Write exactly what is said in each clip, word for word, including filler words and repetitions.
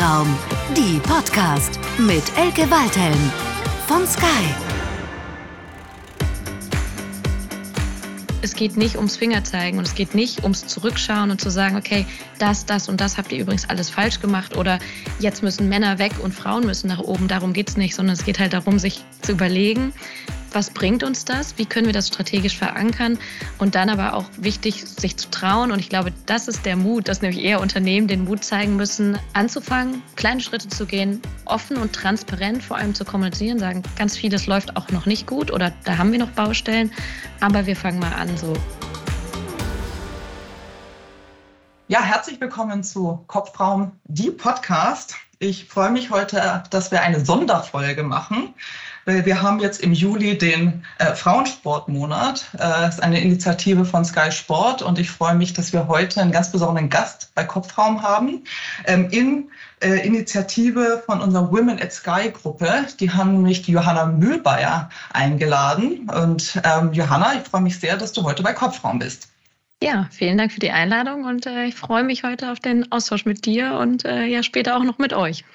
Kopfraum, die Podcast mit Elke Waldhelm von Sky. Es geht nicht ums Fingerzeigen und es geht nicht ums Zurückschauen und zu sagen, okay, das, das und das habt ihr übrigens alles falsch gemacht oder jetzt müssen Männer weg und Frauen müssen nach oben. Darum geht es nicht, sondern es geht halt darum, sich zu überlegen, was bringt uns das, wie können wir das strategisch verankern und dann aber auch wichtig, sich zu trauen. Und ich glaube, das ist der Mut, dass nämlich eher Unternehmen den Mut zeigen müssen, anzufangen, kleine Schritte zu gehen, offen und transparent vor allem zu kommunizieren, sagen, ganz vieles läuft auch noch nicht gut oder da haben wir noch Baustellen, aber wir fangen mal an so. Ja, herzlich willkommen zu Kopfraum, die Podcast. Ich freue mich heute, dass wir eine Sonderfolge machen, weil wir haben jetzt im Juli den äh, Frauensportmonat. Äh, das ist eine Initiative von Sky Sport und ich freue mich, dass wir heute einen ganz besonderen Gast bei Kopfraum haben. Ähm, in äh, Initiative von unserer Women at Sky Gruppe. Die haben nämlich die Johanna Mühlbayer eingeladen. Und ähm, Johanna, ich freue mich sehr, dass du heute bei Kopfraum bist. Ja, vielen Dank für die Einladung und äh, ich freue mich heute auf den Austausch mit dir und äh, ja später auch noch mit euch.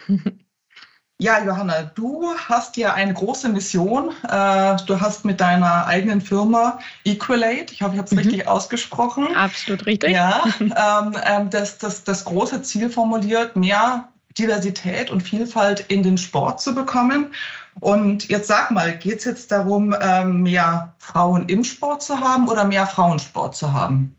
Ja, Johanna, du hast ja eine große Mission. Äh, du hast mit deiner eigenen Firma Equalate, ich hoffe, ich habe es mhm. richtig ausgesprochen. Absolut richtig. Ja, ähm, ähm, das, das, das große Ziel formuliert, mehr Diversität und Vielfalt in den Sport zu bekommen. Und jetzt sag mal, geht es jetzt darum, ähm, mehr Frauen im Sport zu haben oder mehr Frauensport zu haben?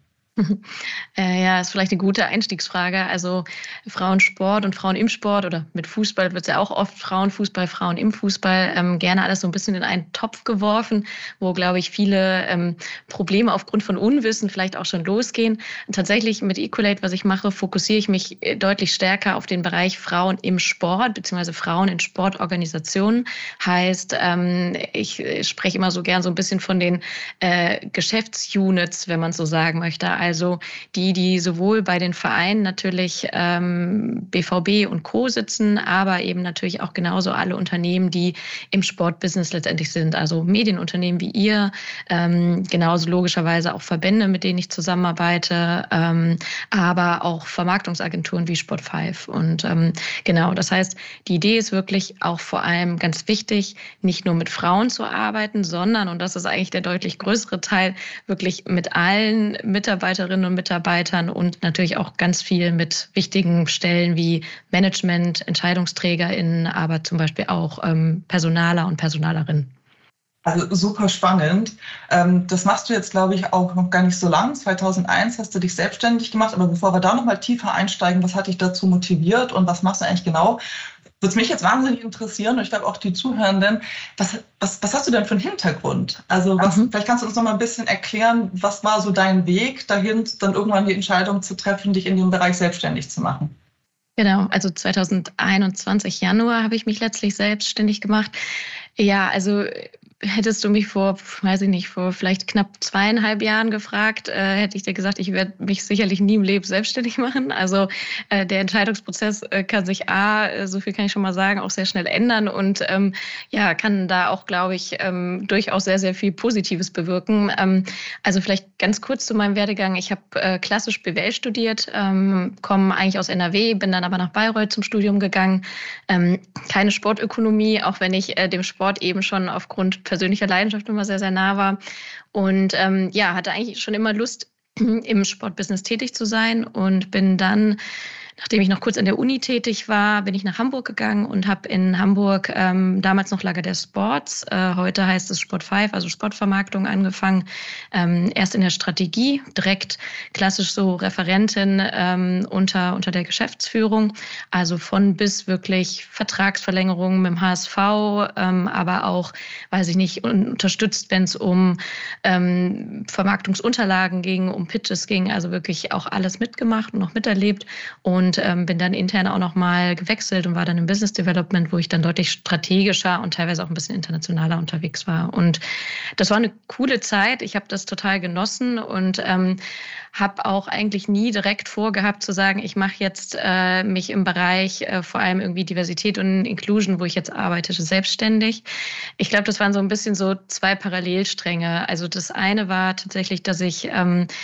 Äh, ja, ist vielleicht eine gute Einstiegsfrage. Also Frauensport und Frauen im Sport oder mit Fußball wird es ja auch oft Frauenfußball, Frauen im Fußball, ähm, gerne alles so ein bisschen in einen Topf geworfen, wo, glaube ich, viele ähm, Probleme aufgrund von Unwissen vielleicht auch schon losgehen. Tatsächlich mit Equalate, was ich mache, fokussiere ich mich deutlich stärker auf den Bereich Frauen im Sport beziehungsweise Frauen in Sportorganisationen. Heißt, ähm, ich spreche immer so gern so ein bisschen von den äh, Geschäftsunits, wenn man es so sagen möchte. Also die, die sowohl bei den Vereinen natürlich ähm, B V B und Co. sitzen, aber eben natürlich auch genauso alle Unternehmen, die im Sportbusiness letztendlich sind. Also Medienunternehmen wie ihr, ähm, genauso logischerweise auch Verbände, mit denen ich zusammenarbeite, ähm, aber auch Vermarktungsagenturen wie Sport fünf. Und ähm, genau, das heißt, die Idee ist wirklich auch vor allem ganz wichtig, nicht nur mit Frauen zu arbeiten, sondern, und das ist eigentlich der deutlich größere Teil, wirklich mit allen Mitarbeiterinnen und Mitarbeitern und natürlich auch ganz viel mit wichtigen Stellen wie Management, EntscheidungsträgerInnen, aber zum Beispiel auch ähm, Personaler und Personalerinnen. Also super spannend. Ähm, das machst du jetzt, glaube ich, auch noch gar nicht so lang. zweitausendeins hast du dich selbstständig gemacht. Aber bevor wir da noch mal tiefer einsteigen, was hat dich dazu motiviert und was machst du eigentlich genau? Würde mich jetzt wahnsinnig interessieren und ich glaube auch die Zuhörenden, was, was, was hast du denn für einen Hintergrund? Also was, mhm. vielleicht kannst du uns noch mal ein bisschen erklären, was war so dein Weg dahin, dann irgendwann die Entscheidung zu treffen, dich in dem Bereich selbstständig zu machen? Genau, also zweitausendeinundzwanzig Januar habe ich mich letztlich selbstständig gemacht. Ja, also hättest du mich vor, weiß ich nicht, vor vielleicht knapp zweieinhalb Jahren gefragt, äh, hätte ich dir gesagt, ich werde mich sicherlich nie im Leben selbstständig machen. Also äh, der Entscheidungsprozess äh, kann sich A, äh, so viel kann ich schon mal sagen, auch sehr schnell ändern und ähm, ja, kann da auch, glaube ich, ähm, durchaus sehr, sehr viel Positives bewirken. Ähm, also vielleicht ganz kurz zu meinem Werdegang. Ich habe äh, klassisch B W L studiert, ähm, komme eigentlich aus N R W, bin dann aber nach Bayreuth zum Studium gegangen. Ähm, keine Sportökonomie, auch wenn ich äh, dem Sport eben schon aufgrund persönlicher Leidenschaft immer sehr, sehr nah war. Und ähm, ja, hatte eigentlich schon immer Lust, im Sportbusiness tätig zu sein und bin dann, nachdem ich noch kurz an der Uni tätig war, bin ich nach Hamburg gegangen und habe in Hamburg ähm, damals noch Lager der Sports, äh, heute heißt es Sport fünf, also Sportvermarktung angefangen, ähm, erst in der Strategie, direkt klassisch so Referentin ähm, unter, unter der Geschäftsführung, also von bis wirklich Vertragsverlängerungen mit dem H S V, ähm, aber auch, weiß ich nicht, unterstützt, wenn es um ähm, Vermarktungsunterlagen ging, um Pitches ging, also wirklich auch alles mitgemacht und noch miterlebt und Und ähm, bin dann intern auch nochmal gewechselt und war dann im Business Development, wo ich dann deutlich strategischer und teilweise auch ein bisschen internationaler unterwegs war. Und das war eine coole Zeit. Ich habe das total genossen und ähm, habe auch eigentlich nie direkt vorgehabt zu sagen, ich mache jetzt äh, mich im Bereich äh, vor allem irgendwie Diversität und Inclusion, wo ich jetzt arbeite, selbstständig. Ich glaube, das waren so ein bisschen so zwei Parallelstränge. Also das eine war tatsächlich, dass ich ähm,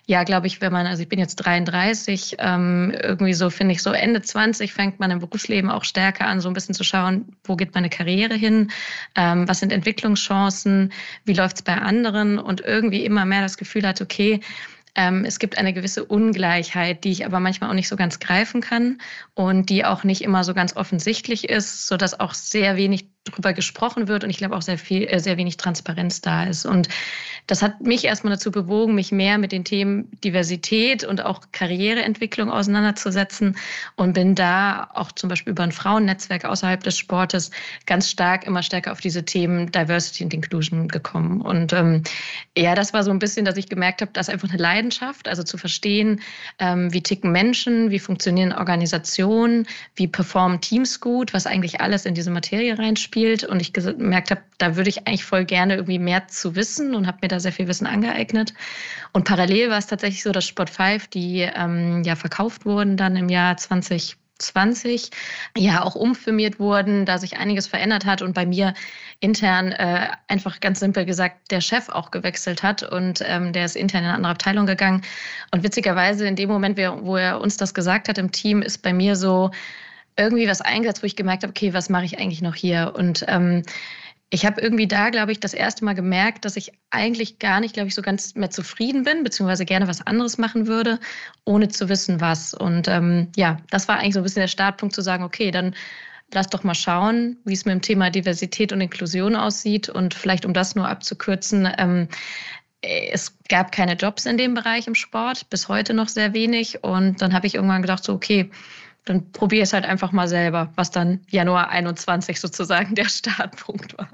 ja, glaube ich, wenn man, also ich bin jetzt dreiunddreißig, ähm, irgendwie so, finde ich, so Ende zwanzig fängt man im Berufsleben auch stärker an, so ein bisschen zu schauen, wo geht meine Karriere hin, ähm, was sind Entwicklungschancen, wie läuft es bei anderen und irgendwie immer mehr das Gefühl hat, okay, Ähm, es gibt eine gewisse Ungleichheit, die ich aber manchmal auch nicht so ganz greifen kann und die auch nicht immer so ganz offensichtlich ist, sodass auch sehr wenig drüber gesprochen wird und ich glaube auch sehr viel, äh, sehr wenig Transparenz da ist. Und das hat mich erstmal dazu bewogen, mich mehr mit den Themen Diversität und auch Karriereentwicklung auseinanderzusetzen und bin da auch zum Beispiel über ein Frauennetzwerk außerhalb des Sportes ganz stark, immer stärker auf diese Themen Diversity and Inclusion gekommen. Und ähm, ja, das war so ein bisschen, dass ich gemerkt habe, das ist einfach eine Leidenschaft, also zu verstehen, ähm, wie ticken Menschen, wie funktionieren Organisationen, wie performen Teams gut, was eigentlich alles in diese Materie reinspielt. Und ich gemerkt habe, da würde ich eigentlich voll gerne irgendwie mehr zu wissen und habe mir da sehr viel Wissen angeeignet. Und parallel war es tatsächlich so, dass Sport fünf, die ähm, ja verkauft wurden dann im Jahr zwanzig zwanzig, ja auch umfirmiert wurden, da sich einiges verändert hat und bei mir intern äh, einfach ganz simpel gesagt der Chef auch gewechselt hat und ähm, der ist intern in eine andere Abteilung gegangen. Und witzigerweise in dem Moment, wo er uns das gesagt hat im Team, ist bei mir so irgendwie was eingesetzt, wo ich gemerkt habe, okay, was mache ich eigentlich noch hier? Und ähm, ich habe irgendwie da, glaube ich, das erste Mal gemerkt, dass ich eigentlich gar nicht, glaube ich, so ganz mehr zufrieden bin, beziehungsweise gerne was anderes machen würde, ohne zu wissen, was. Und ähm, ja, das war eigentlich so ein bisschen der Startpunkt zu sagen, okay, dann lass doch mal schauen, wie es mit dem Thema Diversität und Inklusion aussieht. Und vielleicht, um das nur abzukürzen, ähm, es gab keine Jobs in dem Bereich im Sport, bis heute noch sehr wenig. Und dann habe ich irgendwann gedacht, so okay, dann probiere es halt einfach mal selber, was dann Januar einundzwanzig sozusagen der Startpunkt war.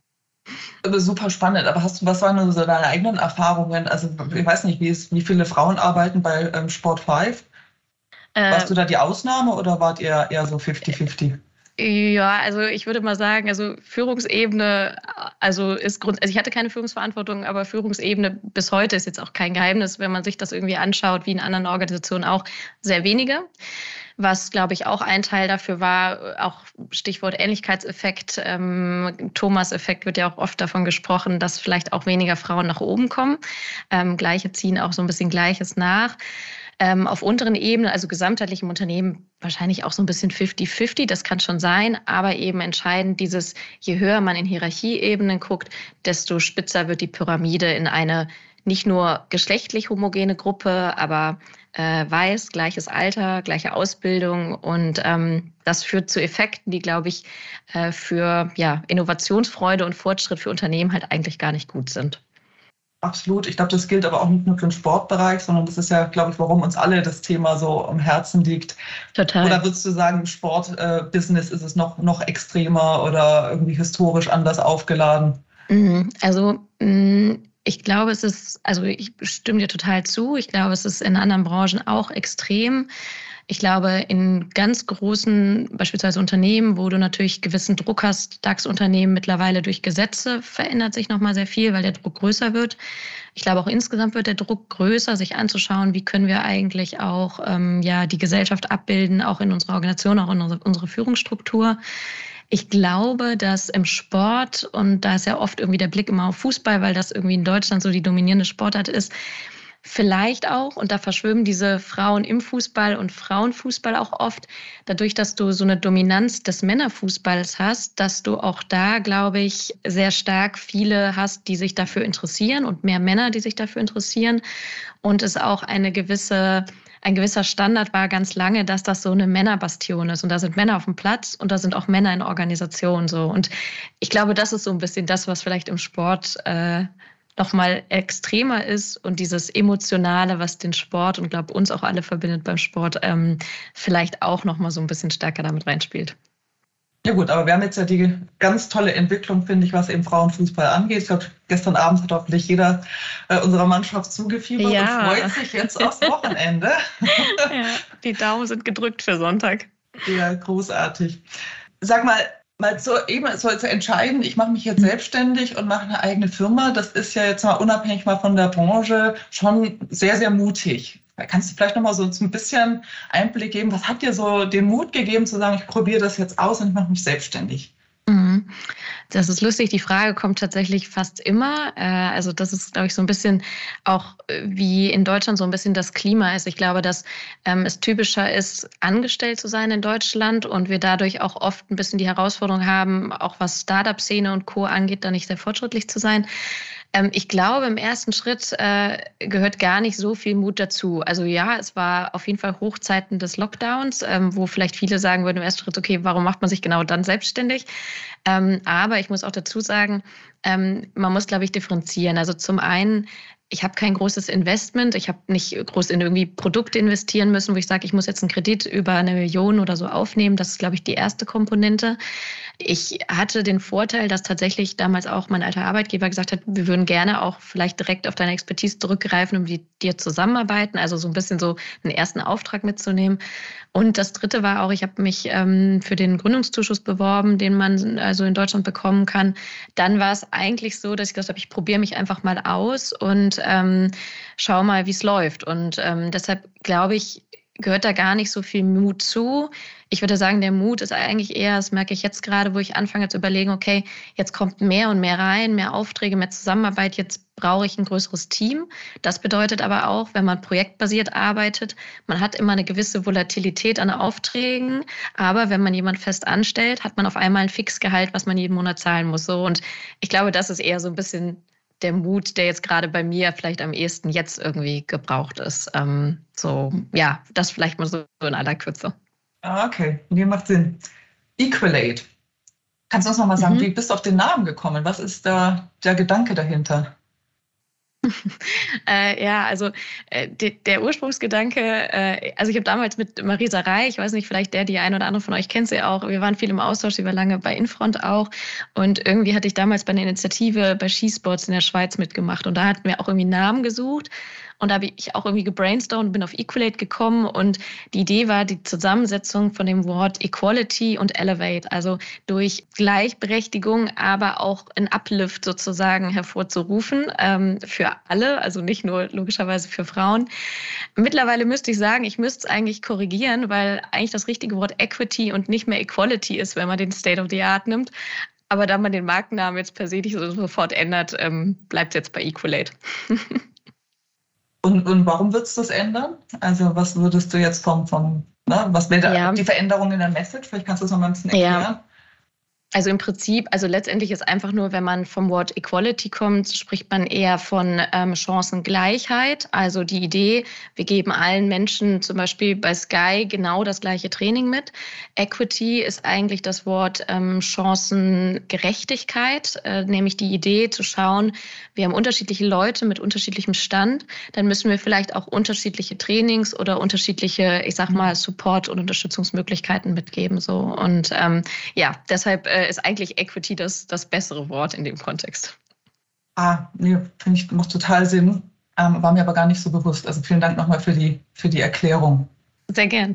Super spannend, aber hast du, was waren so deine eigenen Erfahrungen? Also ich weiß nicht, wie, ist, wie viele Frauen arbeiten bei ähm, Sport fünf? Äh, Warst du da die Ausnahme oder wart ihr eher so fifty fifty? Ja, also ich würde mal sagen, also Führungsebene, also ist Grund, also ich hatte keine Führungsverantwortung, aber Führungsebene bis heute ist jetzt auch kein Geheimnis, wenn man sich das irgendwie anschaut, wie in anderen Organisationen auch, sehr wenige. Was, glaube ich, auch ein Teil dafür war, auch Stichwort Ähnlichkeitseffekt, ähm, Thomas-Effekt wird ja auch oft davon gesprochen, dass vielleicht auch weniger Frauen nach oben kommen. Ähm, Gleiche ziehen auch so ein bisschen Gleiches nach. Ähm, auf unteren Ebenen, also gesamtheitlich im Unternehmen, wahrscheinlich auch so ein bisschen fifty fifty, das kann schon sein, aber eben entscheidend dieses, je höher man in Hierarchieebenen guckt, desto spitzer wird die Pyramide in eine nicht nur geschlechtlich homogene Gruppe, aber äh, weiß, gleiches Alter, gleiche Ausbildung und ähm, das führt zu Effekten, die, glaube ich, äh, für ja, Innovationsfreude und Fortschritt für Unternehmen halt eigentlich gar nicht gut sind. Absolut. Ich glaube, das gilt aber auch nicht nur für den Sportbereich, sondern das ist ja, glaube ich, warum uns alle das Thema so am Herzen liegt. Total. Oder würdest du sagen, im Sportbusiness äh, ist es noch, noch extremer oder irgendwie historisch anders aufgeladen? Also mh, ich glaube, es ist, also ich stimme dir total zu. Ich glaube, es ist in anderen Branchen auch extrem. Ich glaube, in ganz großen, beispielsweise Unternehmen, wo du natürlich gewissen Druck hast, DAX-Unternehmen mittlerweile durch Gesetze, verändert sich nochmal sehr viel, weil der Druck größer wird. Ich glaube, auch insgesamt wird der Druck größer, sich anzuschauen, wie können wir eigentlich auch ähm, ja, die Gesellschaft abbilden, auch in unserer Organisation, auch in unsere, unsere Führungsstruktur. Ich glaube, dass im Sport, und da ist ja oft irgendwie der Blick immer auf Fußball, weil das irgendwie in Deutschland so die dominierende Sportart ist, vielleicht auch, und da verschwimmen diese Frauen im Fußball und Frauenfußball auch oft, dadurch, dass du so eine Dominanz des Männerfußballs hast, dass du auch da, glaube ich, sehr stark viele hast, die sich dafür interessieren und mehr Männer, die sich dafür interessieren. Und es auch eine gewisse, ein gewisser Standard war ganz lange, dass das so eine Männerbastion ist. Und da sind Männer auf dem Platz und da sind auch Männer in Organisationen so. Und ich glaube, das ist so ein bisschen das, was vielleicht im Sport äh, nochmal extremer ist und dieses Emotionale, was den Sport und glaube uns auch alle verbindet beim Sport, ähm, vielleicht auch nochmal so ein bisschen stärker damit reinspielt. Ja gut, aber wir haben jetzt ja die ganz tolle Entwicklung, finde ich, was eben Frauenfußball angeht. Ich glaube, gestern Abend hat hoffentlich jeder äh, unserer Mannschaft zugefiebert ja. und freut sich jetzt aufs Wochenende. Ja, die Daumen sind gedrückt für Sonntag. Ja, großartig. Sag mal, mal so eben so zu entscheiden, ich mache mich jetzt selbstständig und mache eine eigene Firma, das ist ja jetzt mal unabhängig mal von der Branche schon sehr, sehr mutig. Kannst du vielleicht noch mal so ein bisschen Einblick geben, was hat dir so den Mut gegeben zu sagen, ich probiere das jetzt aus und ich mache mich selbstständig? Mhm. Das ist lustig. Die Frage kommt tatsächlich fast immer. Also das ist, glaube ich, so ein bisschen auch wie in Deutschland so ein bisschen das Klima ist. Ich glaube, dass ähm, es typischer ist, angestellt zu sein in Deutschland und wir dadurch auch oft ein bisschen die Herausforderung haben, auch was Startup-Szene und Co. angeht, da nicht sehr fortschrittlich zu sein. Ähm, ich glaube, im ersten Schritt äh, gehört gar nicht so viel Mut dazu. Also ja, es war auf jeden Fall Hochzeiten des Lockdowns, ähm, wo vielleicht viele sagen würden im ersten Schritt, okay, warum macht man sich genau dann selbstständig? Ähm, aber ich muss auch dazu sagen, ähm, man muss, glaube ich, differenzieren. Also zum einen, ich habe kein großes Investment. Ich habe nicht groß in irgendwie Produkte investieren müssen, wo ich sage, ich muss jetzt einen Kredit über eine Million oder so aufnehmen. Das ist, glaube ich, die erste Komponente. Ich hatte den Vorteil, dass tatsächlich damals auch mein alter Arbeitgeber gesagt hat, wir würden gerne auch vielleicht direkt auf deine Expertise zurückgreifen und mit dir zusammenarbeiten. Also so ein bisschen so einen ersten Auftrag mitzunehmen. Und das Dritte war auch, ich habe mich ähm, für den Gründungszuschuss beworben, den man also in Deutschland bekommen kann. Dann war es eigentlich so, dass ich gesagt habe, ich probiere mich einfach mal aus und ähm, schau mal, wie es läuft. Und ähm, deshalb glaube ich, gehört da gar nicht so viel Mut zu. Ich würde sagen, der Mut ist eigentlich eher, das merke ich jetzt gerade, wo ich anfange zu überlegen, okay, jetzt kommt mehr und mehr rein, mehr Aufträge, mehr Zusammenarbeit, jetzt brauche ich ein größeres Team. Das bedeutet aber auch, wenn man projektbasiert arbeitet, man hat immer eine gewisse Volatilität an Aufträgen, aber wenn man jemanden fest anstellt, hat man auf einmal ein Fixgehalt, was man jeden Monat zahlen muss. So, und ich glaube, das ist eher so ein bisschen der Mut, der jetzt gerade bei mir vielleicht am ehesten jetzt irgendwie gebraucht ist. Ähm, so, ja, das vielleicht mal so in aller Kürze. Ah, okay, nee, macht Sinn. Equalate. Kannst du uns noch mal sagen, mhm. wie bist du auf den Namen gekommen? Was ist da der Gedanke dahinter? äh, ja, also äh, de, der Ursprungsgedanke, äh, also ich habe damals mit Marisa Rey, ich weiß nicht, vielleicht der, die ein oder andere von euch kennt sie auch, wir waren viel im Austausch, sie war lange bei Infront auch und irgendwie hatte ich damals bei einer Initiative bei Skisports in der Schweiz mitgemacht und da hatten wir auch irgendwie Namen gesucht. Und da habe ich auch irgendwie gebrainstormt und bin auf Equalate gekommen. Und die Idee war die Zusammensetzung von dem Wort Equality und Elevate. Also durch Gleichberechtigung, aber auch ein Uplift sozusagen hervorzurufen ähm, für alle. Also nicht nur logischerweise für Frauen. Mittlerweile müsste ich sagen, ich müsste es eigentlich korrigieren, weil eigentlich das richtige Wort Equity und nicht mehr Equality ist, wenn man den State of the Art nimmt. Aber da man den Markennamen jetzt per se nicht so sofort ändert, ähm, bleibt es jetzt bei Equalate. Und, und warum würdest du das ändern? Also was würdest du jetzt vom, vom ne, was wäre ja. die Veränderung in der Message? Vielleicht kannst du das noch mal ein bisschen erklären. Ja. Also im Prinzip, also letztendlich ist einfach nur, wenn man vom Wort Equality kommt, spricht man eher von ähm, Chancengleichheit. Also die Idee, wir geben allen Menschen zum Beispiel bei Sky genau das gleiche Training mit. Equity ist eigentlich das Wort ähm, Chancengerechtigkeit, äh, nämlich die Idee zu schauen, wir haben unterschiedliche Leute mit unterschiedlichem Stand, dann müssen wir vielleicht auch unterschiedliche Trainings oder unterschiedliche, ich sag mal, Support- und Unterstützungsmöglichkeiten mitgeben. So. Und ähm, ja, deshalb äh, ist eigentlich Equity das, das bessere Wort in dem Kontext. Ah, nee, finde ich, macht total Sinn. Ähm, war mir aber gar nicht so bewusst. Also vielen Dank nochmal für die, für die Erklärung. Sehr gern.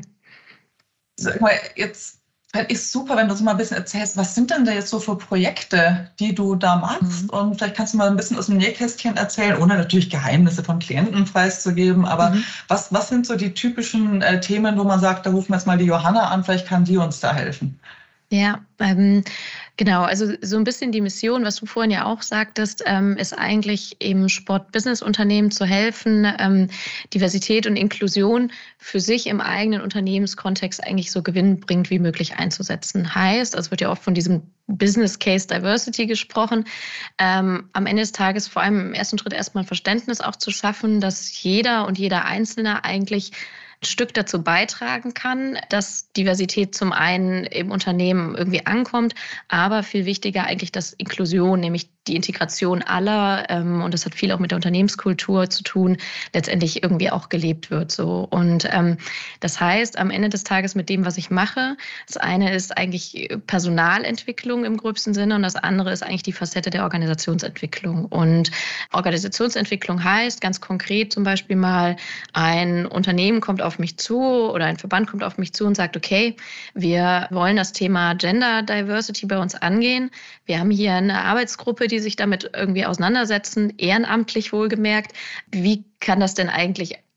Sag mal, jetzt fände ich es super, wenn du so mal ein bisschen erzählst, was sind denn da jetzt so für Projekte, die du da machst? Mhm. Und vielleicht kannst du mal ein bisschen aus dem Nähkästchen erzählen, ohne natürlich Geheimnisse von Klienten preiszugeben. Aber mhm. was, was sind so die typischen äh, Themen, wo man sagt, da rufen wir jetzt mal die Johanna an, vielleicht kann die uns da helfen? Ja, ähm, genau. Also so ein bisschen die Mission, was du vorhin ja auch sagtest, ähm, ist eigentlich im Sport-Business-Unternehmen zu helfen, ähm, Diversität und Inklusion für sich im eigenen Unternehmenskontext eigentlich so gewinnbringend wie möglich einzusetzen. Heißt, also wird ja oft von diesem Business Case Diversity gesprochen. Ähm, am Ende des Tages vor allem im ersten Schritt erstmal Verständnis auch zu schaffen, dass jeder und jeder Einzelne eigentlich ein Stück dazu beitragen kann, dass Diversität zum einen im Unternehmen irgendwie ankommt, aber viel wichtiger eigentlich, dass Inklusion, nämlich die Integration aller, ähm, und das hat viel auch mit der Unternehmenskultur zu tun, letztendlich irgendwie auch gelebt wird. So. Und ähm, das heißt, am Ende des Tages mit dem, was ich mache, das eine ist eigentlich Personalentwicklung im gröbsten Sinne und das andere ist eigentlich die Facette der Organisationsentwicklung. Und Organisationsentwicklung heißt ganz konkret zum Beispiel mal, ein Unternehmen kommt auf mich zu oder ein Verband kommt auf mich zu und sagt, okay, wir wollen das Thema Gender Diversity bei uns angehen. Wir haben hier eine Arbeitsgruppe, die sich damit irgendwie auseinandersetzen, ehrenamtlich wohlgemerkt. Wie kann das denn eigentlich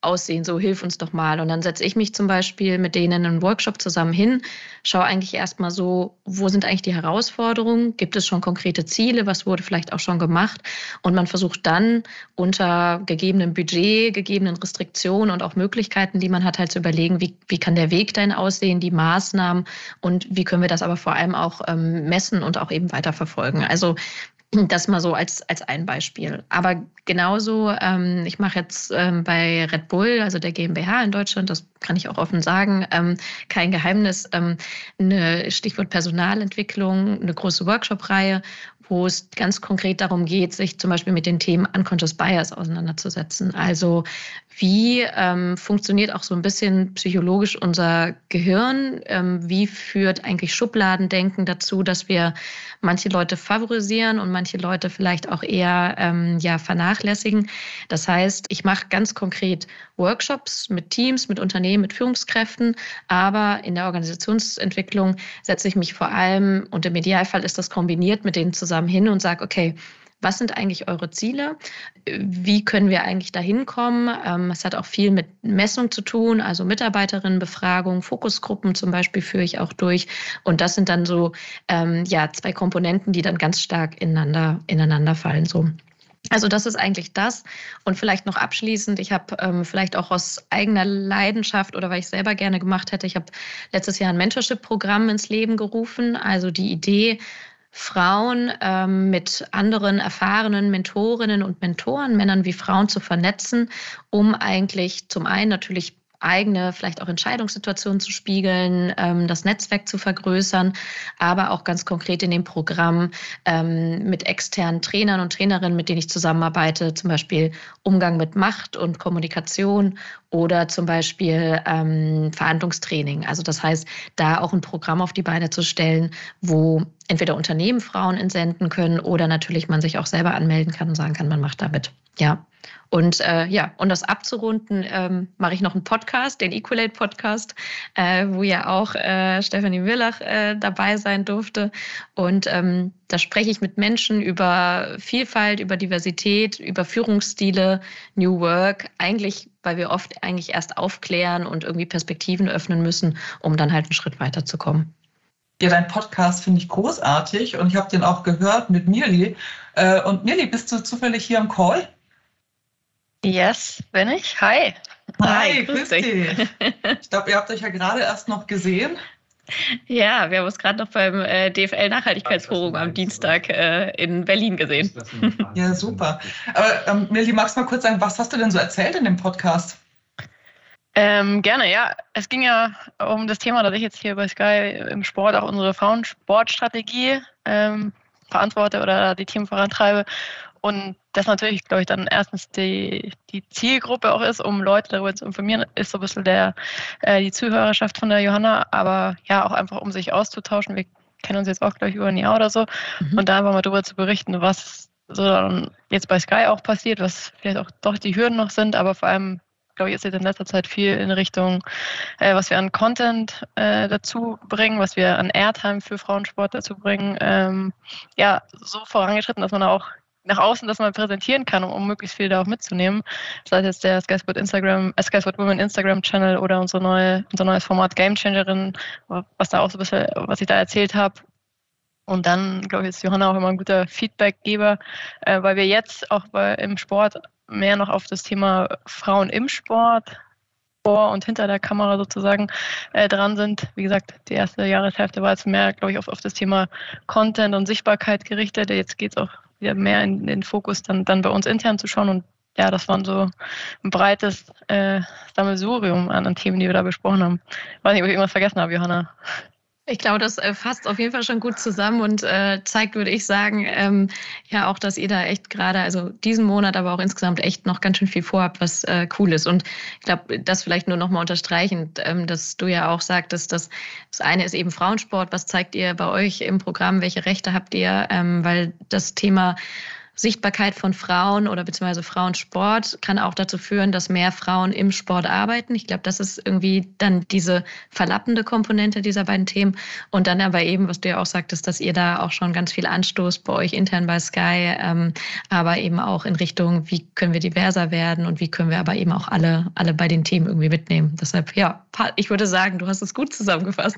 aussehen? So, hilf uns doch mal. Und dann setze ich mich zum Beispiel mit denen in einem Workshop zusammen hin, schaue eigentlich erstmal so, wo sind eigentlich die Herausforderungen? Gibt es schon konkrete Ziele? Was wurde vielleicht auch schon gemacht? Und man versucht dann unter gegebenem Budget, gegebenen Restriktionen und auch Möglichkeiten, die man hat, halt zu überlegen, wie, wie kann der Weg dahin aussehen, die Maßnahmen und wie können wir das aber vor allem auch ähm, messen und auch eben weiterverfolgen. Also das mal so als, als ein Beispiel. Aber genauso, ähm, ich mache jetzt ähm, bei Red Bull, also der GmbH in Deutschland, das kann ich auch offen sagen, ähm, kein Geheimnis, ähm, eine Stichwort Personalentwicklung, eine große Workshop-Reihe, wo es ganz konkret darum geht, sich zum Beispiel mit den Themen Unconscious Bias auseinanderzusetzen. Also wie ähm, funktioniert auch so ein bisschen psychologisch unser Gehirn? Ähm, wie führt eigentlich Schubladendenken dazu, dass wir manche Leute favorisieren und manche Leute vielleicht auch eher ähm, ja, vernachlässigen? Das heißt, ich mache ganz konkret Workshops mit Teams, mit Unternehmen, mit Führungskräften, aber in der Organisationsentwicklung setze ich mich vor allem, und im Idealfall ist das kombiniert, mit denen zusammen hin und sage, okay, was sind eigentlich eure Ziele? Wie können wir eigentlich dahin kommen? Es hat auch viel mit Messung zu tun, also Mitarbeiterinnenbefragung, Fokusgruppen zum Beispiel führe ich auch durch. Und das sind dann so ähm, ja, zwei Komponenten, die dann ganz stark ineinander, ineinander fallen. So. Also das ist eigentlich das. Und vielleicht noch abschließend, ich habe ähm, vielleicht auch aus eigener Leidenschaft oder weil ich selber gerne gemacht hätte, ich habe letztes Jahr ein Mentorship-Programm ins Leben gerufen. Also die Idee, Frauen ähm, mit anderen erfahrenen Mentorinnen und Mentoren, Männern wie Frauen, zu vernetzen, um eigentlich zum einen natürlich eigene, vielleicht auch Entscheidungssituationen zu spiegeln, ähm, das Netzwerk zu vergrößern, aber auch ganz konkret in dem Programm ähm, mit externen Trainern und Trainerinnen, mit denen ich zusammenarbeite, zum Beispiel Umgang mit Macht und Kommunikation oder zum Beispiel ähm, Verhandlungstraining. Also das heißt, da auch ein Programm auf die Beine zu stellen, wo entweder Unternehmen Frauen entsenden können oder natürlich man sich auch selber anmelden kann und sagen kann, man macht da mit. Ja. Und äh, ja, um das abzurunden, ähm, mache ich noch einen Podcast, den Equalate-Podcast, äh, wo ja auch äh, Stefanie Willach äh, dabei sein durfte. Und ähm, da spreche ich mit Menschen über Vielfalt, über Diversität, über Führungsstile, New Work, eigentlich, weil wir oft eigentlich erst aufklären und irgendwie Perspektiven öffnen müssen, um dann halt einen Schritt weiterzukommen. Ja, dein Podcast finde ich großartig und ich habe den auch gehört mit Mirli. Äh, und Mirli, bist du zufällig hier im Call? Yes, bin ich. Hi. Hi, Hi grüß dich. dich. Ich glaube, ihr habt euch ja gerade erst noch gesehen. Ja, wir haben uns gerade noch beim äh, D F L-Nachhaltigkeitsforum am Dienstag äh, in Berlin gesehen. Ja, super. Aber ähm, Mirli, magst du mal kurz sagen, was hast du denn so erzählt in dem Podcast? Ähm, gerne, ja. Es ging ja um das Thema, dass ich jetzt hier bei Sky im Sport auch unsere Frauensportstrategie ähm, verantworte oder die Themen vorantreibe. Und das natürlich, glaube ich, dann erstens die, die Zielgruppe auch ist, um Leute darüber zu informieren, ist so ein bisschen der, äh, die Zuhörerschaft von der Johanna, aber ja, auch einfach, um sich auszutauschen. Wir kennen uns jetzt auch, glaube ich, über ein Jahr oder so. Mhm. Und da einfach mal darüber zu berichten, was so dann jetzt bei Sky auch passiert, was vielleicht auch doch die Hürden noch sind, aber vor allem, glaube ich, ist jetzt in letzter Zeit viel in Richtung, äh, was wir an Content äh, dazu bringen, was wir an Airtime für Frauensport dazu bringen, ähm, ja, so vorangeschritten, dass man auch nach außen das mal präsentieren kann, um, um möglichst viel da auch mitzunehmen. Sei es jetzt der Sky Sport Instagram, äh, Sky Sport Women Instagram Channel oder unsere neue, unser neues Format Game Changerin, was da auch so ein bisschen, was ich da erzählt habe. Und dann, glaube ich, ist Johanna auch immer ein guter Feedbackgeber, äh, weil wir jetzt auch bei, im Sport mehr noch auf das Thema Frauen im Sport vor und hinter der Kamera sozusagen äh, dran sind. Wie gesagt, die erste Jahreshälfte war jetzt mehr, glaube ich, auf, auf das Thema Content und Sichtbarkeit gerichtet. Jetzt geht es auch wieder mehr in den Fokus, dann, dann bei uns intern zu schauen. Und ja, das waren so ein breites äh, Sammelsurium an, an Themen, die wir da besprochen haben. Ich weiß nicht, ob ich irgendwas vergessen habe, Johanna. Ich glaube, das äh, fasst auf jeden Fall schon gut zusammen und äh, zeigt, würde ich sagen, ähm, ja auch, dass ihr da echt gerade, also diesen Monat, aber auch insgesamt echt noch ganz schön viel vorhabt, was äh, cool ist. Und ich glaube, das vielleicht nur nochmal unterstreichend, ähm, dass du ja auch sagtest, dass das eine ist eben Frauensport. Was zeigt ihr bei euch im Programm? Welche Rechte habt ihr? Ähm, weil das Thema Sichtbarkeit von Frauen oder beziehungsweise Frauensport kann auch dazu führen, dass mehr Frauen im Sport arbeiten. Ich glaube, das ist irgendwie dann diese verlappende Komponente dieser beiden Themen. Und dann aber eben, was du ja auch sagtest, dass ihr da auch schon ganz viel anstoßt bei euch intern bei Sky, ähm, aber eben auch in Richtung, wie können wir diverser werden und wie können wir aber eben auch alle, alle bei den Themen irgendwie mitnehmen. Deshalb, ja, ich würde sagen, du hast es gut zusammengefasst.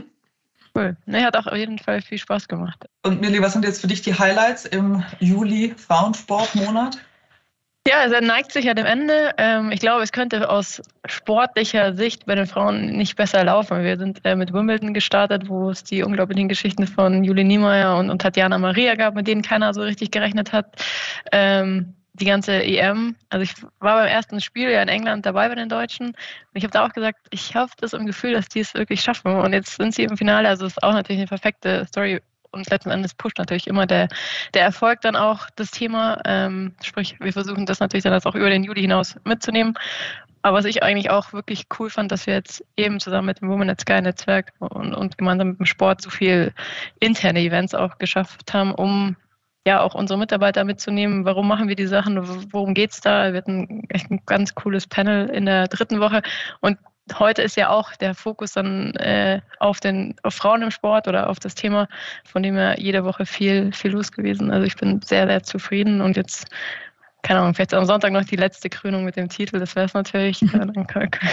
Cool. Nee, hat auch auf jeden Fall viel Spaß gemacht. Und Mirli, was sind jetzt für dich die Highlights im Juli Frauensportmonat? Ja, also er neigt sich ja dem Ende. Ähm, ich glaube, es könnte aus sportlicher Sicht bei den Frauen nicht besser laufen. Wir sind äh, mit Wimbledon gestartet, wo es die unglaublichen Geschichten von Juli Niemeyer und, und Tatjana Maria gab, mit denen keiner so richtig gerechnet hat. Ähm, die ganze E M. Also ich war beim ersten Spiel ja in England dabei bei den Deutschen. Und ich habe da auch gesagt, ich habe das im Gefühl, dass die es wirklich schaffen. Und jetzt sind sie im Finale. Also es ist auch natürlich eine perfekte Story. Und letzten Endes pusht natürlich immer der, der Erfolg dann auch das Thema. Ähm, sprich, wir versuchen das natürlich dann auch über den Juli hinaus mitzunehmen. Aber was ich eigentlich auch wirklich cool fand, dass wir jetzt eben zusammen mit dem Women at Sky Netzwerk und, und gemeinsam mit dem Sport so viel interne Events auch geschafft haben, um ja auch unsere Mitarbeiter mitzunehmen. Warum machen wir die Sachen? Worum geht es da? Wir hatten echt ein ganz cooles Panel in der dritten Woche. Und heute ist ja auch der Fokus dann äh, auf, den, auf Frauen im Sport oder auf das Thema, von dem ja jede Woche viel, viel los gewesen. Also ich bin sehr, sehr zufrieden und jetzt, keine Ahnung, vielleicht am Sonntag noch die letzte Krönung mit dem Titel, das wäre es natürlich. dann dann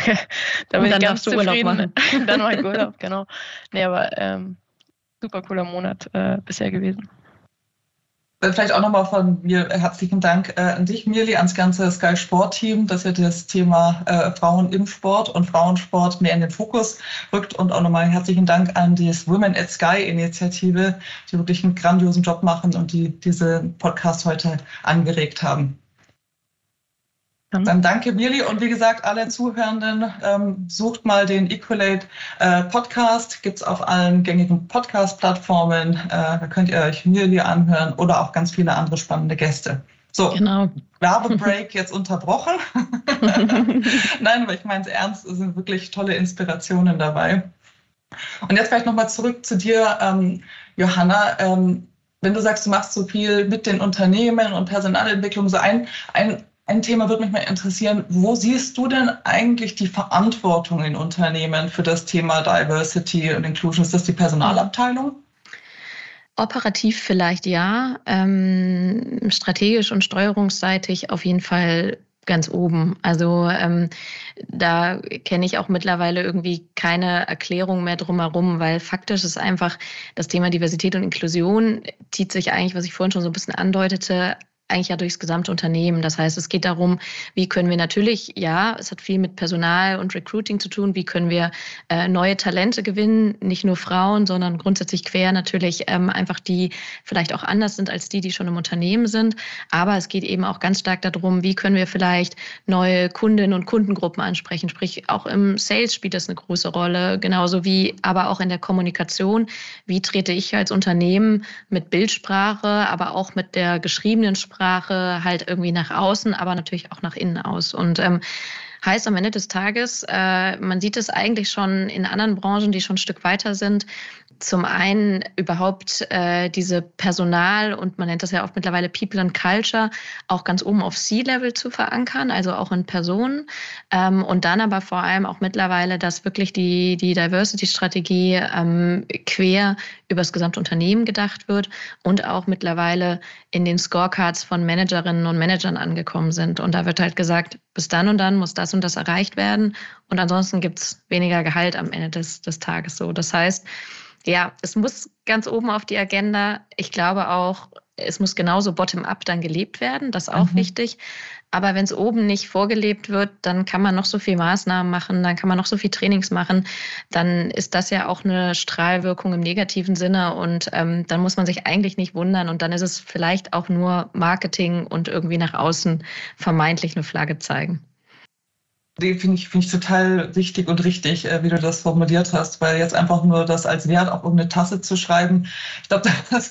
bin ich ganz zufrieden. Dann mache ich Urlaub, genau. Nee, aber ähm, super cooler Monat äh, bisher gewesen. Vielleicht auch nochmal von mir herzlichen Dank äh, an dich, Mirli, ans ganze Sky Sport-Team, dass ihr das Thema äh, Frauen im Sport und Frauensport mehr in den Fokus rückt. Und auch nochmal herzlichen Dank an die Women at Sky-Initiative, die wirklich einen grandiosen Job machen und die diesen Podcast heute angeregt haben. Dann danke, Mirli. Und wie gesagt, alle Zuhörenden, ähm, sucht mal den Equalate äh, Podcast. Gibt es auf allen gängigen Podcast-Plattformen. Äh, da könnt ihr euch Mirli anhören oder auch ganz viele andere spannende Gäste. So, genau. Werbebreak jetzt unterbrochen. Nein, aber ich meine es ernst, es sind wirklich tolle Inspirationen dabei. Und jetzt vielleicht nochmal zurück zu dir, ähm, Johanna. Ähm, wenn du sagst, du machst so viel mit den Unternehmen und Personalentwicklung, so ein, ein Ein Thema würde mich mal interessieren, wo siehst du denn eigentlich die Verantwortung in Unternehmen für das Thema Diversity und Inclusion? Ist das die Personalabteilung? Operativ vielleicht ja, ähm, strategisch und steuerungsseitig auf jeden Fall ganz oben. Also ähm, da kenne ich auch mittlerweile irgendwie keine Erklärung mehr drumherum, weil faktisch ist einfach das Thema Diversität und Inklusion zieht sich eigentlich, was ich vorhin schon so ein bisschen andeutete, eigentlich ja durchs gesamte Unternehmen. Das heißt, es geht darum, wie können wir natürlich, ja, es hat viel mit Personal und Recruiting zu tun, wie können wir äh, neue Talente gewinnen, nicht nur Frauen, sondern grundsätzlich quer natürlich ähm, einfach die vielleicht auch anders sind als die, die schon im Unternehmen sind. Aber es geht eben auch ganz stark darum, wie können wir vielleicht neue Kundinnen und Kundengruppen ansprechen. Sprich, auch im Sales spielt das eine große Rolle, genauso wie aber auch in der Kommunikation. Wie trete ich als Unternehmen mit Bildsprache, aber auch mit der geschriebenen Sprache Sprache halt irgendwie nach außen, aber natürlich auch nach innen aus. Und ähm, heißt am Ende des Tages, äh, man sieht es eigentlich schon in anderen Branchen, die schon ein Stück weiter sind, zum einen überhaupt äh, diese Personal und man nennt das ja auch mittlerweile People and Culture auch ganz oben auf C-Level zu verankern, also auch in Personen. Ähm, und dann aber vor allem auch mittlerweile, dass wirklich die, die Diversity-Strategie ähm, quer über das gesamte Unternehmen gedacht wird und auch mittlerweile in den Scorecards von Managerinnen und Managern angekommen sind. Und da wird halt gesagt, bis dann und dann muss das und das erreicht werden und ansonsten gibt es weniger Gehalt am Ende des, des Tages so. Das heißt, ja, es muss ganz oben auf die Agenda. Ich glaube auch, es muss genauso bottom-up dann gelebt werden. Das ist auch mhm. wichtig. Aber wenn es oben nicht vorgelebt wird, dann kann man noch so viel Maßnahmen machen, dann kann man noch so viel Trainings machen. Dann ist das ja auch eine Strahlwirkung im negativen Sinne. Und ähm, dann muss man sich eigentlich nicht wundern. Und dann ist es vielleicht auch nur Marketing und irgendwie nach außen vermeintlich eine Flagge zeigen. Die finde ich, finde ich total wichtig und richtig, wie du das formuliert hast, weil jetzt einfach nur das als Wert auf irgendeine Tasse zu schreiben, ich glaube, das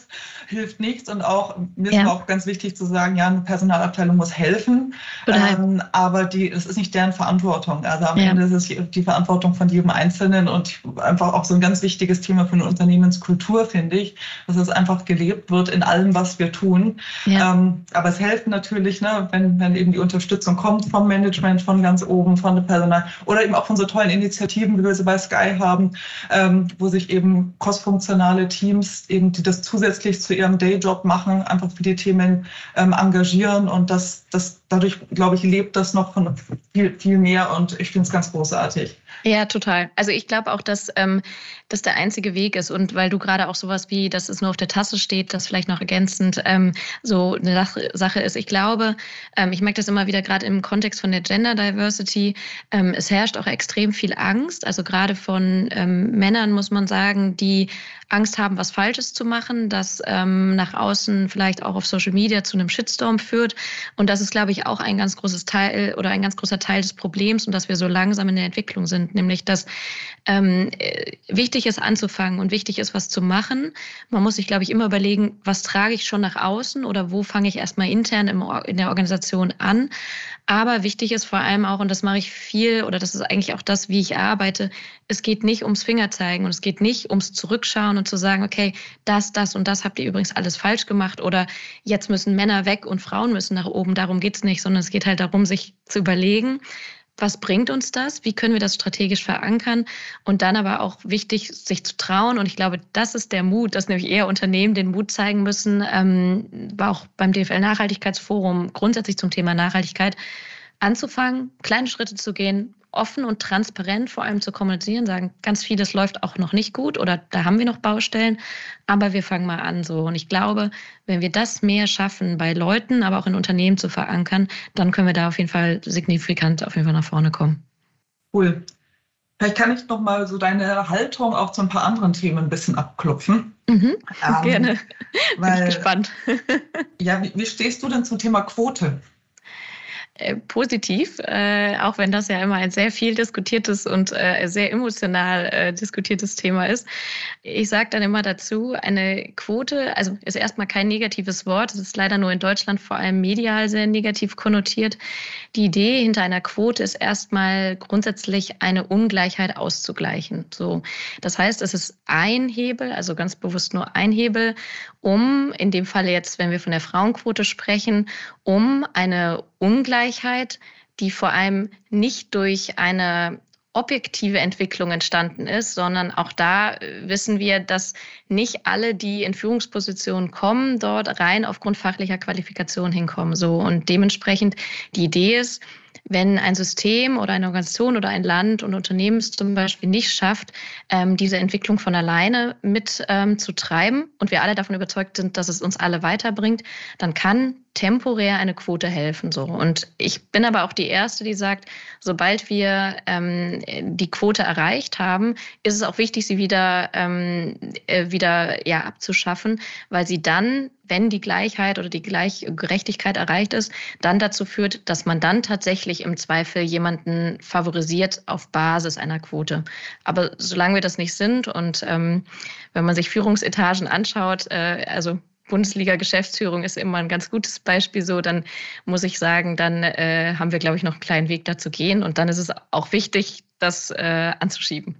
hilft nichts. Und auch, mir ist Ja. aber auch ganz wichtig zu sagen, ja, eine Personalabteilung muss helfen, ähm, aber die, es ist nicht deren Verantwortung. Also am Ja. Ende ist es die Verantwortung von jedem Einzelnen und einfach auch so ein ganz wichtiges Thema für eine Unternehmenskultur, finde ich, dass es einfach gelebt wird in allem, was wir tun. Ja. Ähm, aber es hilft natürlich, ne, wenn, wenn eben die Unterstützung kommt vom Management, von ganz oben, von der Personal oder eben auch von so tollen Initiativen, wie wir sie bei Sky haben, ähm, wo sich eben crossfunktionale Teams, eben, die das zusätzlich zu ihrem Dayjob machen, einfach für die Themen ähm, engagieren und das, das dadurch, glaube ich, lebt das noch von viel, viel mehr und ich finde es ganz großartig. Ja, total. Also ich glaube auch, dass ähm, das der einzige Weg ist und weil du gerade auch sowas wie, dass es nur auf der Tasse steht, das vielleicht noch ergänzend ähm, so eine Sache, Sache ist. Ich glaube, ähm, ich merke das immer wieder gerade im Kontext von der Gender Diversity, ähm, es herrscht auch extrem viel Angst, also gerade von ähm, Männern muss man sagen, die Angst haben, was Falsches zu machen, das ähm, nach außen vielleicht auch auf Social Media zu einem Shitstorm führt. Und das ist, glaube ich, auch ein ganz großes Teil oder ein ganz großer Teil des Problems und dass wir so langsam in der Entwicklung sind, nämlich dass ähm, wichtig ist anzufangen und wichtig ist, was zu machen. Man muss sich, glaube ich, immer überlegen, was trage ich schon nach außen oder wo fange ich erstmal intern im, in der Organisation an. Aber wichtig ist vor allem auch, und das mache ich viel, oder das ist eigentlich auch das, wie ich arbeite, es geht nicht ums Fingerzeigen und es geht nicht ums Zurückschauen und zu sagen, okay, das, das und das habt ihr übrigens alles falsch gemacht oder jetzt müssen Männer weg und Frauen müssen nach oben. Darum geht es nicht, sondern es geht halt darum, sich zu überlegen, was bringt uns das? Wie können wir das strategisch verankern? Und dann aber auch wichtig, sich zu trauen. Und ich glaube, das ist der Mut, dass nämlich eher Unternehmen den Mut zeigen müssen, ähm, war auch beim D F L-Nachhaltigkeitsforum grundsätzlich zum Thema Nachhaltigkeit, anzufangen, kleine Schritte zu gehen, offen und transparent vor allem zu kommunizieren, sagen, ganz vieles läuft auch noch nicht gut oder da haben wir noch Baustellen, aber wir fangen mal an so. Und ich glaube, wenn wir das mehr schaffen, bei Leuten, aber auch in Unternehmen zu verankern, dann können wir da auf jeden Fall signifikant auf jeden Fall nach vorne kommen. Cool. Vielleicht kann ich noch mal so deine Haltung auch zu ein paar anderen Themen ein bisschen abklopfen. Mhm, ähm, gerne. Weil, Bin ich gespannt. Ja, wie, wie stehst du denn zum Thema Quote? Äh, positiv, äh, auch wenn das ja immer ein sehr viel diskutiertes und äh, sehr emotional äh, diskutiertes Thema ist. Ich sage dann immer dazu, eine Quote, also ist erstmal kein negatives Wort, es ist leider nur in Deutschland vor allem medial sehr negativ konnotiert. Die Idee hinter einer Quote ist erstmal grundsätzlich eine Ungleichheit auszugleichen. So, das heißt, es ist ein Hebel, also ganz bewusst nur ein Hebel, um, in dem Falle jetzt, wenn wir von der Frauenquote sprechen, um eine Ungleichheit, die vor allem nicht durch eine objektive Entwicklung entstanden ist, sondern auch da wissen wir, dass nicht alle, die in Führungspositionen kommen, dort rein aufgrund fachlicher Qualifikation hinkommen. So, und dementsprechend die Idee ist, wenn ein System oder eine Organisation oder ein Land und Unternehmen es zum Beispiel nicht schafft, ähm, diese Entwicklung von alleine mit ähm, zu treiben und wir alle davon überzeugt sind, dass es uns alle weiterbringt, dann kann temporär eine Quote helfen. So. Und ich bin aber auch die Erste, die sagt, sobald wir ähm, die Quote erreicht haben, ist es auch wichtig, sie wieder, ähm, äh, wieder ja, abzuschaffen, weil sie dann, wenn die Gleichheit oder die Gleichgerechtigkeit erreicht ist, dann dazu führt, dass man dann tatsächlich im Zweifel jemanden favorisiert auf Basis einer Quote. Aber solange wir das nicht sind und ähm, wenn man sich Führungsetagen anschaut, äh, also Bundesliga-Geschäftsführung ist immer ein ganz gutes Beispiel so, dann muss ich sagen, dann äh, haben wir, glaube ich, noch einen kleinen Weg dazu gehen und dann ist es auch wichtig, das äh, anzuschieben.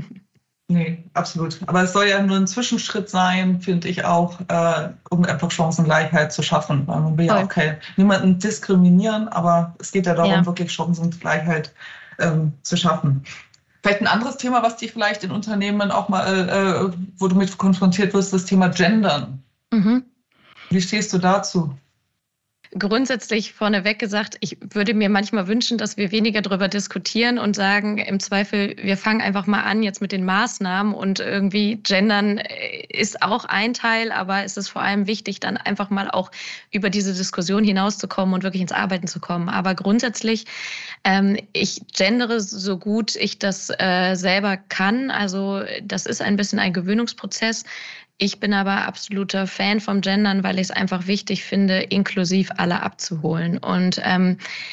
Nee, absolut. Aber es soll ja nur ein Zwischenschritt sein, finde ich auch, äh, um einfach Chancengleichheit zu schaffen. Weil man will ja auch kein, niemanden diskriminieren, aber es geht ja darum, ja. wirklich Chancengleichheit ähm, zu schaffen. Vielleicht ein anderes Thema, was dich vielleicht in Unternehmen auch mal, äh, wo du mit konfrontiert wirst, das Thema Gendern. Mhm. Wie stehst du dazu? Grundsätzlich vorneweg gesagt, ich würde mir manchmal wünschen, dass wir weniger darüber diskutieren und sagen, im Zweifel, wir fangen einfach mal an jetzt mit den Maßnahmen und irgendwie Gendern ist auch ein Teil, aber es ist vor allem wichtig, dann einfach mal auch über diese Diskussion hinauszukommen und wirklich ins Arbeiten zu kommen. Aber grundsätzlich, ähm, ich gendere so gut ich das äh, selber kann. Also das ist ein bisschen ein Gewöhnungsprozess. Ich bin aber absoluter Fan vom Gendern, weil ich es einfach wichtig finde, inklusiv alle abzuholen. Und ähm,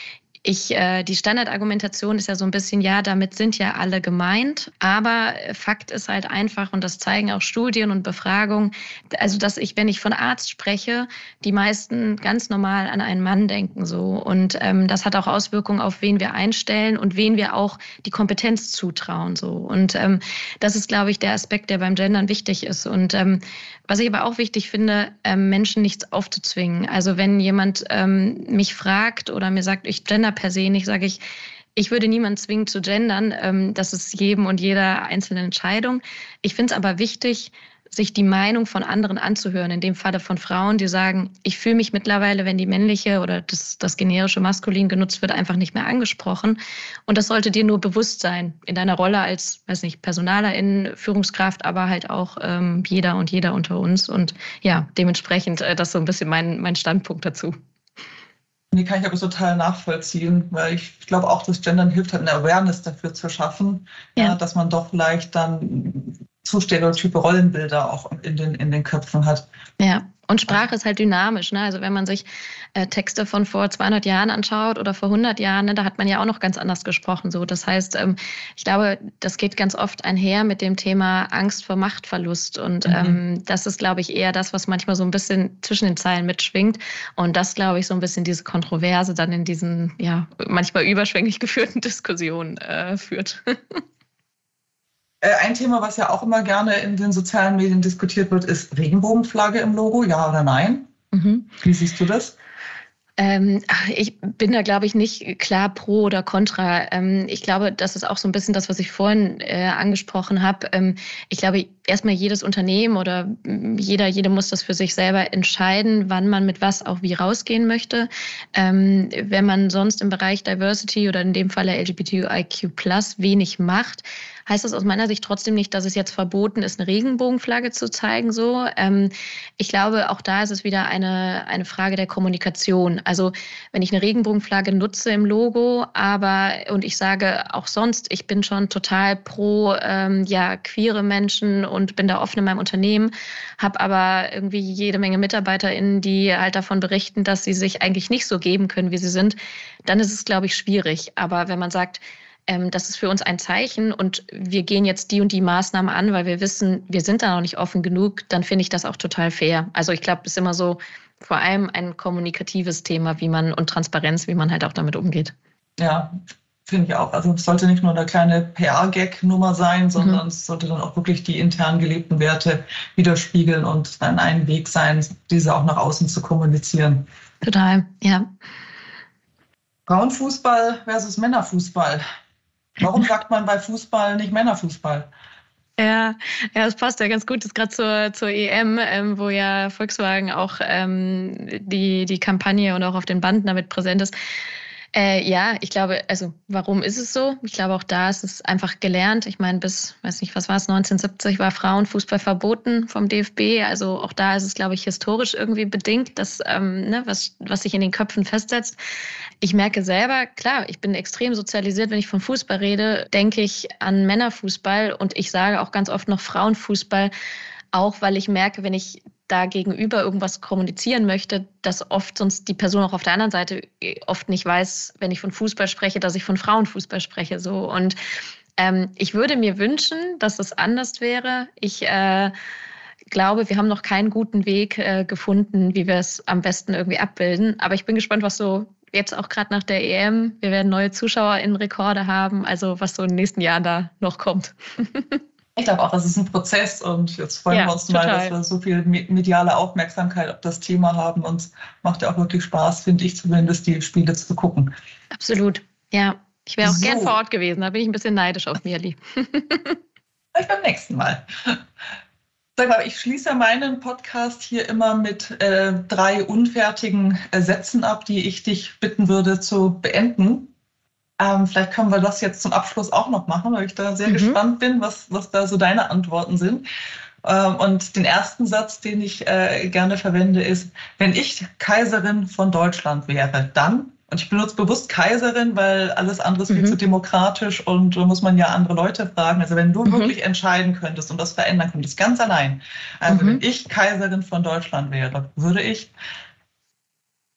ich, äh, die Standardargumentation ist ja so ein bisschen, ja, damit sind ja alle gemeint. Aber Fakt ist halt einfach, und das zeigen auch Studien und Befragungen, also dass ich, wenn ich von Arzt spreche, die meisten ganz normal an einen Mann denken so. Und ähm, das hat auch Auswirkungen auf wen wir einstellen und wen wir auch die Kompetenz zutrauen so. Und ähm, das ist, glaube ich, der Aspekt, der beim Gendern wichtig ist. Und ähm, was ich aber auch wichtig finde, ähm, Menschen nichts aufzuzwingen. Also wenn jemand ähm, mich fragt oder mir sagt, ich gender per se nicht, sage ich, ich würde niemanden zwingen zu gendern. Ähm, das ist jedem und jeder einzelne Entscheidung. Ich finde es aber wichtig, sich die Meinung von anderen anzuhören, in dem Falle von Frauen, die sagen, ich fühle mich mittlerweile, wenn die männliche oder das, das generische Maskulin genutzt wird, einfach nicht mehr angesprochen. Und das sollte dir nur bewusst sein, in deiner Rolle als, weiß nicht, Personalerin, Führungskraft, aber halt auch ähm, jeder und jeder unter uns. Und ja, dementsprechend, äh, das ist so ein bisschen mein, mein Standpunkt dazu. Die kann ich aber total nachvollziehen, weil ich glaube auch, dass Gendern hilft, halt eine Awareness dafür zu schaffen, ja. Ja, dass man doch vielleicht dann zu stereotype Rollenbilder auch in den, in den Köpfen hat. Ja, und Sprache ist halt dynamisch. Ne? Also wenn man sich äh, Texte von vor zweihundert Jahren anschaut oder vor hundert Jahren, ne, da hat man ja auch noch ganz anders gesprochen. So. Das heißt, ähm, ich glaube, das geht ganz oft einher mit dem Thema Angst vor Machtverlust. Und mhm. ähm, das ist, glaube ich, eher das, was manchmal so ein bisschen zwischen den Zeilen mitschwingt. Und das, glaube ich, so ein bisschen diese Kontroverse dann in diesen, ja, manchmal überschwänglich geführten Diskussionen äh, führt. Ein Thema, was ja auch immer gerne in den sozialen Medien diskutiert wird, ist Regenbogenflagge im Logo, ja oder nein? Mhm. Wie siehst du das? Ähm, ich bin da, glaube ich, nicht klar pro oder contra. Ähm, ich glaube, das ist auch so ein bisschen das, was ich vorhin äh, angesprochen habe. Ähm, ich glaube, erstmal jedes Unternehmen oder jeder, jede muss das für sich selber entscheiden, wann man mit was auch wie rausgehen möchte. Ähm, wenn man sonst im Bereich Diversity oder in dem Falle L G B T I Q plus wenig macht, heißt das aus meiner Sicht trotzdem nicht, dass es jetzt verboten ist, eine Regenbogenflagge zu zeigen. So, ähm, ich glaube, auch da ist es wieder eine, eine Frage der Kommunikation. Also wenn ich eine Regenbogenflagge nutze im Logo, aber und ich sage auch sonst, ich bin schon total pro ähm, ja, queere Menschen und bin da offen in meinem Unternehmen, habe aber irgendwie jede Menge MitarbeiterInnen, die halt davon berichten, dass sie sich eigentlich nicht so geben können, wie sie sind, dann ist es, glaube ich, schwierig. Aber wenn man sagt, Ähm, das ist für uns ein Zeichen und wir gehen jetzt die und die Maßnahmen an, weil wir wissen, wir sind da noch nicht offen genug, dann finde ich das auch total fair. Also ich glaube, es ist immer so vor allem ein kommunikatives Thema, wie man und Transparenz, wie man halt auch damit umgeht. Ja, finde ich auch. Also es sollte nicht nur eine kleine P R-Gag-Nummer sein, sondern mhm. es sollte dann auch wirklich die intern gelebten Werte widerspiegeln und dann ein Weg sein, diese auch nach außen zu kommunizieren. Total, ja. Frauenfußball versus Männerfußball. Warum sagt man bei Fußball nicht Männerfußball? Ja, ja, das passt ja ganz gut. Das ist gerade zur, zur E M, ähm, wo ja Volkswagen auch ähm, die, die Kampagne und auch auf den Banden damit präsent ist. Äh, ja, ich glaube, also warum ist es so? Ich glaube, auch da ist es einfach gelernt. Ich meine, bis, weiß nicht, was war es, neunzehnhundertsiebzig war Frauenfußball verboten vom D F B. Also auch da ist es, glaube ich, historisch irgendwie bedingt, dass, ähm, ne, was, was sich in den Köpfen festsetzt. Ich merke selber, klar, ich bin extrem sozialisiert, wenn ich von Fußball rede, denke ich an Männerfußball und ich sage auch ganz oft noch Frauenfußball, auch weil ich merke, wenn ich da gegenüber irgendwas kommunizieren möchte, dass oft sonst die Person auch auf der anderen Seite oft nicht weiß, wenn ich von Fußball spreche, dass ich von Frauenfußball spreche. So. Und ähm, ich würde mir wünschen, dass es anders wäre. Ich äh, glaube, wir haben noch keinen guten Weg äh, gefunden, wie wir es am besten irgendwie abbilden. Aber ich bin gespannt, was so jetzt auch gerade nach der E M, wir werden neue ZuschauerInnen-Rekorde haben, also was so in den nächsten Jahren da noch kommt. Ich glaube auch, das ist ein Prozess und jetzt freuen ja, wir uns total. mal, dass wir so viel mediale Aufmerksamkeit auf das Thema haben und es macht ja auch wirklich Spaß, finde ich zumindest, die Spiele zu gucken. Absolut, ja. Ich wäre auch so. gern vor Ort gewesen, da bin ich ein bisschen neidisch auf Mirli. Vielleicht beim nächsten Mal. Sag mal, ich schließe meinen Podcast hier immer mit äh, drei unfertigen äh, Sätzen ab, die ich dich bitten würde zu beenden. Ähm, vielleicht können wir das jetzt zum Abschluss auch noch machen, weil ich da sehr mhm. gespannt bin, was, was da so deine Antworten sind. Ähm, und den ersten Satz, den ich äh, gerne verwende, ist, wenn ich Kaiserin von Deutschland wäre, dann, und ich benutze bewusst Kaiserin, weil alles andere ist mhm. viel zu demokratisch und da muss man ja andere Leute fragen. Also wenn du mhm. wirklich entscheiden könntest und das verändern könntest, ganz allein, also mhm. wenn ich Kaiserin von Deutschland wäre, würde ich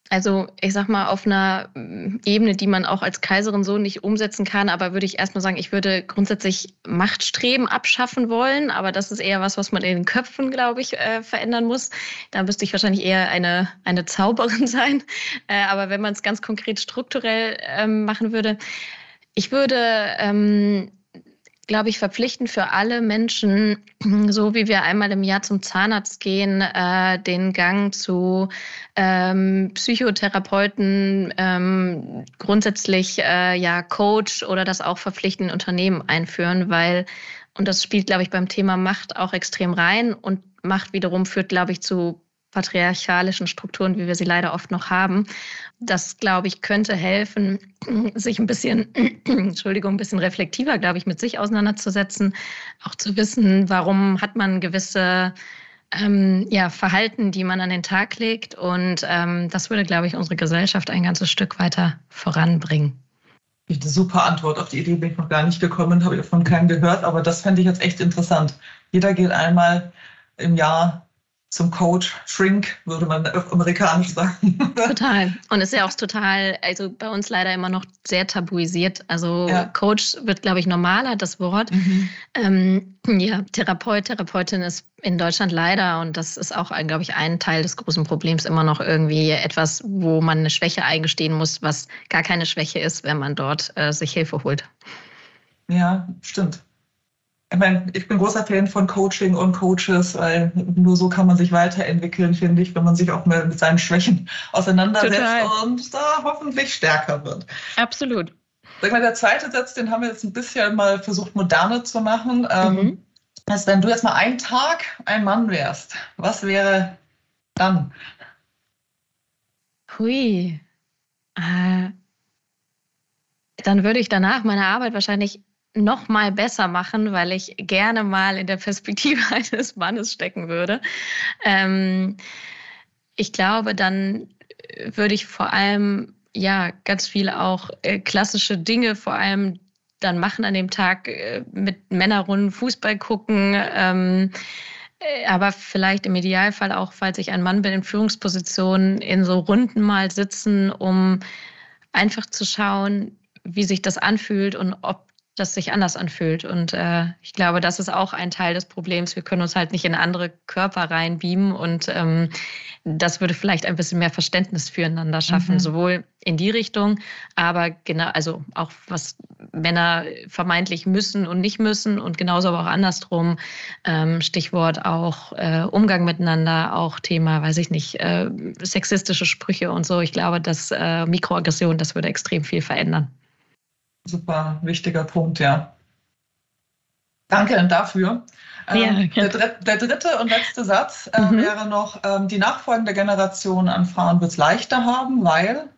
Also ich sag mal, auf einer Ebene, die man auch als Kaiserin so nicht umsetzen kann, aber würde ich erstmal sagen, ich würde grundsätzlich Machtstreben abschaffen wollen, aber das ist eher was, was man in den Köpfen, glaube ich, äh, verändern muss. Da müsste ich wahrscheinlich eher eine, eine Zauberin sein. Äh, aber wenn man es ganz konkret strukturell ähm, machen würde, ich würde... Ähm, glaube ich, verpflichtend für alle Menschen, so wie wir einmal im Jahr zum Zahnarzt gehen, äh, den Gang zu ähm, Psychotherapeuten, ähm, grundsätzlich äh, ja Coach oder das auch verpflichtend in Unternehmen einführen, weil, und das spielt, glaube ich, beim Thema Macht auch extrem rein und Macht wiederum führt, glaube ich, zu patriarchalischen Strukturen, wie wir sie leider oft noch haben. Das, glaube ich, könnte helfen, sich ein bisschen, Entschuldigung, ein bisschen reflektiver, glaube ich, mit sich auseinanderzusetzen, auch zu wissen, warum hat man gewisse ähm, ja, Verhalten, die man an den Tag legt. Und ähm, das würde, glaube ich, unsere Gesellschaft ein ganzes Stück weiter voranbringen. Eine super Antwort. Auf die Idee bin ich noch gar nicht gekommen, habe ich von keinem gehört, aber das fände ich jetzt echt interessant. Jeder geht einmal im Jahr zum Coach, Shrink, würde man auf amerikanisch sagen. Total. Und ist ja auch total, also bei uns leider immer noch sehr tabuisiert. Also ja. Coach wird, glaube ich, normaler, das Wort. Mhm. Ähm, ja, Therapeut, Therapeutin ist in Deutschland leider, und das ist auch, glaube ich, ein Teil des großen Problems, immer noch irgendwie etwas, wo man eine Schwäche eingestehen muss, was gar keine Schwäche ist, wenn man dort äh, sich Hilfe holt. Ja, stimmt. Ich meine, ich bin großer Fan von Coaching und Coaches, weil nur so kann man sich weiterentwickeln, finde ich, wenn man sich auch mal mit seinen Schwächen auseinandersetzt Total. Und da hoffentlich stärker wird. Absolut. Sag mal, der zweite Satz, den haben wir jetzt ein bisschen mal versucht, moderne zu machen. Mhm. Ähm, also wenn du jetzt mal einen Tag ein Mann wärst, was wäre dann? Hui. Äh, dann würde ich danach meine Arbeit wahrscheinlich noch mal besser machen, weil ich gerne mal in der Perspektive eines Mannes stecken würde. Ähm, ich glaube, dann würde ich vor allem ja ganz viel auch äh, klassische Dinge vor allem dann machen an dem Tag, äh, mit Männerrunden Fußball gucken, ähm, äh, aber vielleicht im Idealfall auch, falls ich ein Mann bin, in Führungspositionen in so Runden mal sitzen, um einfach zu schauen, wie sich das anfühlt und ob das sich anders anfühlt. Und äh, ich glaube, das ist auch ein Teil des Problems. Wir können uns halt nicht in andere Körper reinbeamen und ähm, das würde vielleicht ein bisschen mehr Verständnis füreinander schaffen, mhm. sowohl in die Richtung, aber genau, also auch was Männer vermeintlich müssen und nicht müssen und genauso aber auch andersrum. Ähm, Stichwort auch äh, Umgang miteinander, auch Thema, weiß ich nicht, äh, sexistische Sprüche und so. Ich glaube, dass äh, Mikroaggression, das würde extrem viel verändern. Super wichtiger Punkt, ja. Danke dafür. Ja, ähm, der, dritte, der dritte und letzte Satz äh, mhm. wäre noch, ähm, die nachfolgende Generation an Frauen wird es leichter haben, weil?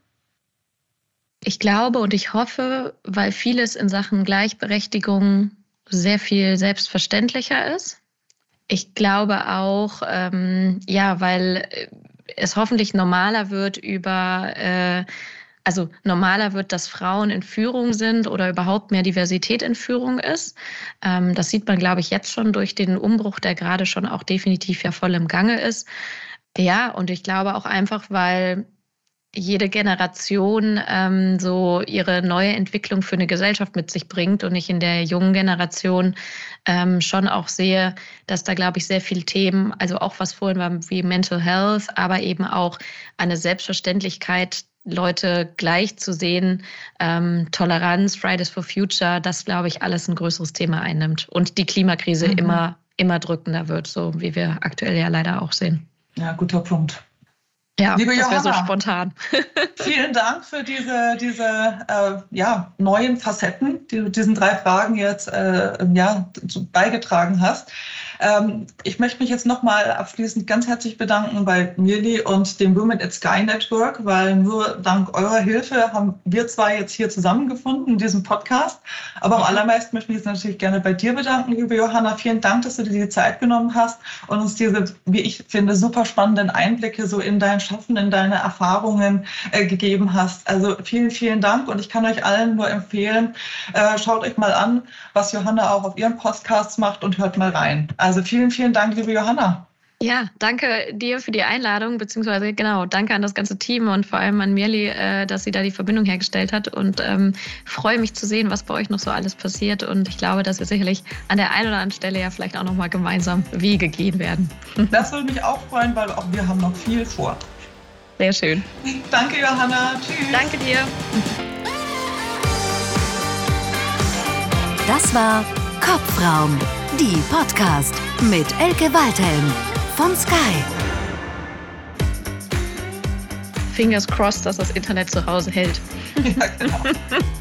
Ich glaube und ich hoffe, weil vieles in Sachen Gleichberechtigung sehr viel selbstverständlicher ist. Ich glaube auch, ähm, ja, weil es hoffentlich normaler wird über... Äh, Also normaler wird, dass Frauen in Führung sind oder überhaupt mehr Diversität in Führung ist. Ähm, das sieht man, glaube ich, jetzt schon durch den Umbruch, der gerade schon auch definitiv ja voll im Gange ist. Ja, und ich glaube auch einfach, weil jede Generation ähm, so ihre neue Entwicklung für eine Gesellschaft mit sich bringt und ich in der jungen Generation ähm, schon auch sehe, dass da, glaube ich, sehr viele Themen, also auch was vorhin war wie Mental Health, aber eben auch eine Selbstverständlichkeit, Leute gleich zu sehen, ähm, Toleranz, Fridays for Future, das, glaube ich, alles ein größeres Thema einnimmt und die Klimakrise mhm. immer, immer drückender wird, so wie wir aktuell ja leider auch sehen. Ja, guter Punkt. Ja, Liebe das wäre so Johanna, spontan. Vielen Dank für diese, diese äh, ja, neuen Facetten, die du diesen drei Fragen jetzt äh, ja, beigetragen hast. Ähm, ich möchte mich jetzt nochmal abschließend ganz herzlich bedanken bei Mirli und dem Women at Sky Network, weil nur dank eurer Hilfe haben wir zwei jetzt hier zusammengefunden in diesem Podcast. Aber am allermeisten möchte ich mich jetzt natürlich gerne bei dir bedanken, liebe Johanna. Vielen Dank, dass du dir die Zeit genommen hast und uns diese, wie ich finde, super spannenden Einblicke so in dein Schaffen, in deine Erfahrungen äh, gegeben hast. Also vielen, vielen Dank und ich kann euch allen nur empfehlen, äh, schaut euch mal an, was Johanna auch auf ihrem Podcast macht und hört mal rein. Also vielen, vielen Dank, liebe Johanna. Ja, danke dir für die Einladung, beziehungsweise genau, danke an das ganze Team und vor allem an Mirli, äh, dass sie da die Verbindung hergestellt hat und ähm, freue mich zu sehen, was bei euch noch so alles passiert und ich glaube, dass wir sicherlich an der einen oder anderen Stelle ja vielleicht auch nochmal gemeinsam Wege gehen werden. Das würde mich auch freuen, weil auch wir haben noch viel vor. Sehr schön. Danke, Johanna. Tschüss. Danke dir. Das war Kopfraum, die Podcast mit Elke Waldhelm von Sky. Fingers crossed, dass das Internet zu Hause hält. Ja, genau.